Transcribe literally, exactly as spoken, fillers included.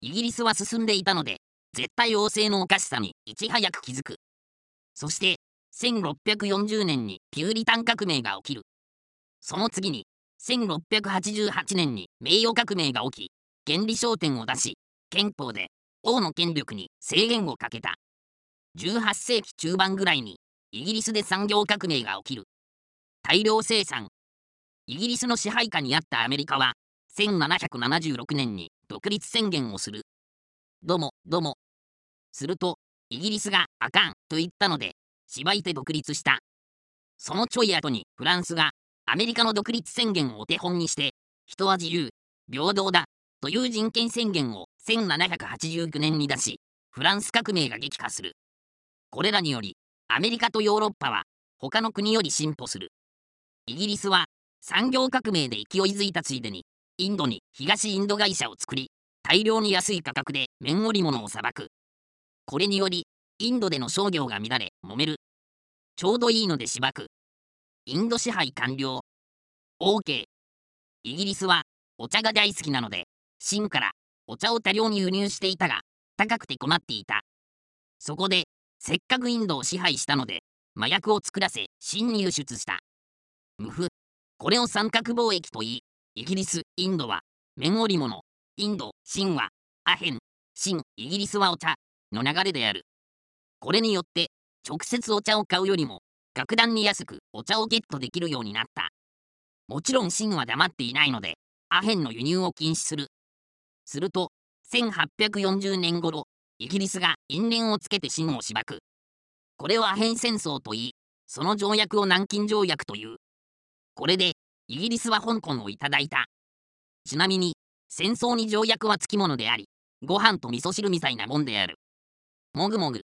イギリスは進んでいたので、絶対王政のおかしさにいち早く気づく。そして、せんろっぴゃくよんじゅうねんにピューリタン革命が起きる。その次に、せんろっぴゃくはちじゅうはちねんに名誉革命が起き、原理焦点を出し、憲法で王の権力に制限をかけた。じゅうはっせいき中盤ぐらいに、イギリスで産業革命が起きる。大量生産。イギリスの支配下にあったアメリカは、せんななひゃくななじゅうろくねんに独立宣言をする。ども、ども。すると、イギリスがあかんと言ったので、しばいて独立した。そのちょい後にフランスがアメリカの独立宣言をお手本にして、人は自由、平等だという人権宣言をせんななひゃくはちじゅうきゅうねんに出し、フランス革命が激化する。これらにより、アメリカとヨーロッパは他の国より進歩する。イギリスは産業革命で勢いづいたついでに、インドに東インド会社を作り、大量に安い価格で綿織物をさばく。これにより、インドでの商業が乱れ、揉める。ちょうどいいのでしばく。インド支配完了。OK。イギリスはお茶が大好きなので、清からお茶を多量に輸入していたが、高くて困っていた。そこで、せっかくインドを支配したので、麻薬を作らせ、清に輸出した。無符。これを三角貿易と言い、イギリス、インドは綿織物、インド、清はアヘン、清、イギリスはお茶の流れである。これによって、直接お茶を買うよりも、格段に安くお茶をゲットできるようになった。もちろん清は黙っていないので、アヘンの輸入を禁止する。すると、せんはっぴゃくよんじゅうねん頃、イギリスが因縁をつけて清をしばく。これをアヘン戦争と言い、その条約を南京条約という。これで、イギリスは香港をいただいた。ちなみに、戦争に条約はつきものであり、ご飯と味噌汁みたいなもんである。もぐもぐ。